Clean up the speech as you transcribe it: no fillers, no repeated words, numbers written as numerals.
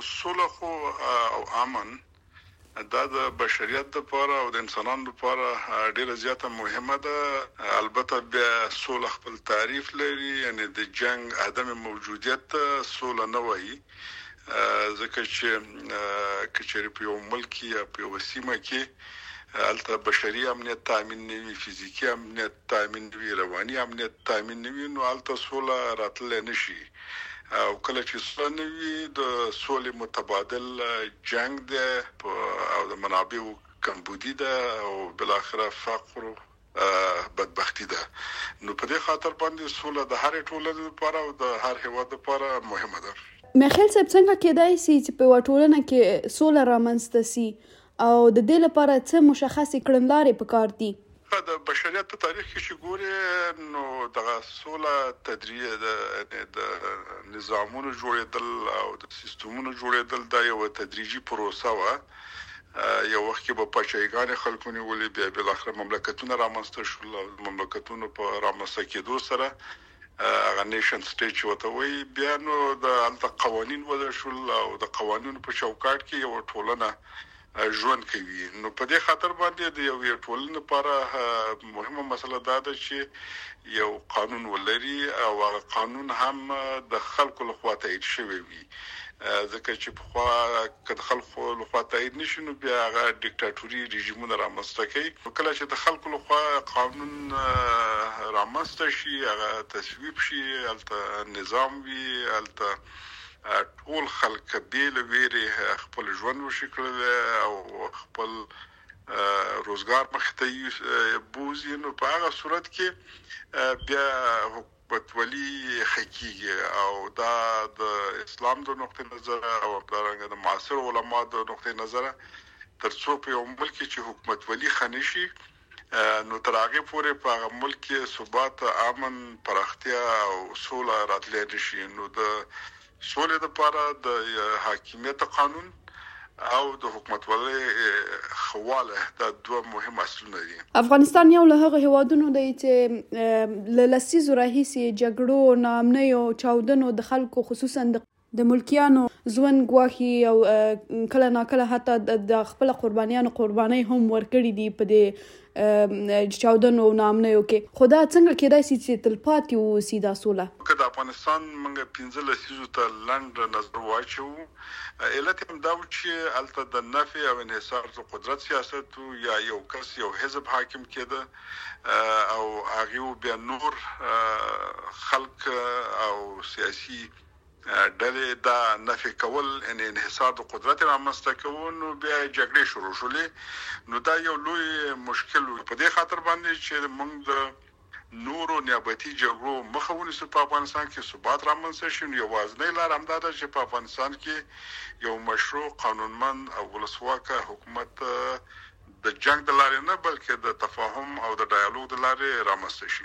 سوله خو او امن دا د بشریت لپاره او د انسانانو لپاره ډیره زیاته مهمه ده. البته بیا سوله خپل تعریف لري، یعنی د جنگ عدم موجودیت سوله نه وایي، ځکه چې کچېرې په یو ملک یا په یو سیمه کې البته بشري امنیت تامین نه وي، فزیکی امنیت تامین نه وي، رواني امنیت تامین نه وي، نو البته سوله راتللی نشي. او کله چې سوله نه وي د سولې متبادل جنگ ده او د منابعو کمبودي ده او بل اخره فقر بدبختی ده. نو په دې خاطر باندې سوله د هر ټولنې لپاره او د هر هیواد لپاره مهمه ده. میخیل صاحب، څنګه کېدای شي چې په ټولنه کې سوله رامنځته سي او د دې لپاره څه مشخصې کړنلارې پکار دي؟ د بشریت په تاریخ کې چې ګوري نو د سوله تدریج د نظامونو جوړېدل او د سیستمونو جوړېدل دا یو تدریجي پروسه و. یو وخت کې په پاچاهیګانې خلکو نیولې، بیا بل اخر مملکتونه رامنځته شول او مملکتونو په رامنځته کېدو سره هغه نیشن سټیټ وته وي، بیا نو د قوانین وضع شول او د قوانینو په چوکاټ کې یو ټولنه ژوند کوي. نو په دې خاطر باندې د یو ټولنې لپاره مهمه مسله دا ده چې یو قانون ولري او هغه قانون هم د خلکو لخوا تایید شوی وي، ځکه چې په خوا که خلکو لخوا تایید نشي نو بیا هغه ډیکټاتوري رژیمونه رامنځته کوي. کله چې د خلکو لخوا قانون رامنځته شي، هغه تصویب شي، هلته نظام وي، هلته ټول خلک بیل ویری خپل ژوند وشي کړل او خپل روزګار مخته بوزي. نو په هغه صورت کې بیا حکومتولي حقيقي او دا د اسلام د نقطې نظر او د معاصر علما د نقطې نظر ترڅو په یو ملک چې حکومتولي خنشي نو تر هغه پورې په هغه ملک کې ثبات، امن، پراختیا او سوله راتللی نشي. نو د سولې لپاره د حاکمیت قانون او د حکومتولۍ خواله دا دوه مهم اصلونه دي. افغانستان یو له هغه هیوادونو دی چې له لسیزو راهیسې جګړو، ناامنۍ او چاودنو د خلکو خصوصا د ملکیانو ژوند ګواښي او کله ناکله حتی د خپل قربانۍ هم ورکړي دي په دې چاودنو او ناامنیو کې. خو دا څنګه کېدای شي چې تلپاتې واوسي دا سوله؟ که د افغانستان موږ 15 لسیزو ته لنډ نظر واچو، علت هم دا و چې هلته د نفي او انحصار د قدرت سیاست یا یو کس یو حزب حاکم کېده او هغه بیا نور خلک او سیاسي ډلې دا نفي کول ان انحصار د قدرت رامنځته کول، نو بیا جګړې شروع شولې. نو دا یو لوی مشکل په دې خاطر باندې چې موږ د نورو نیابتي جګړو مخه ونیسو په افغانستان کې ثبات رامنځته شي. نو یوازینۍ لار همدا ده چې په افغانستان کې یو مشروع، قانونمند او ولسواکه حکومت د جنگ د لارې نه بلکې د تفاهم او د ډایالوګ د لارې رامنځته شي.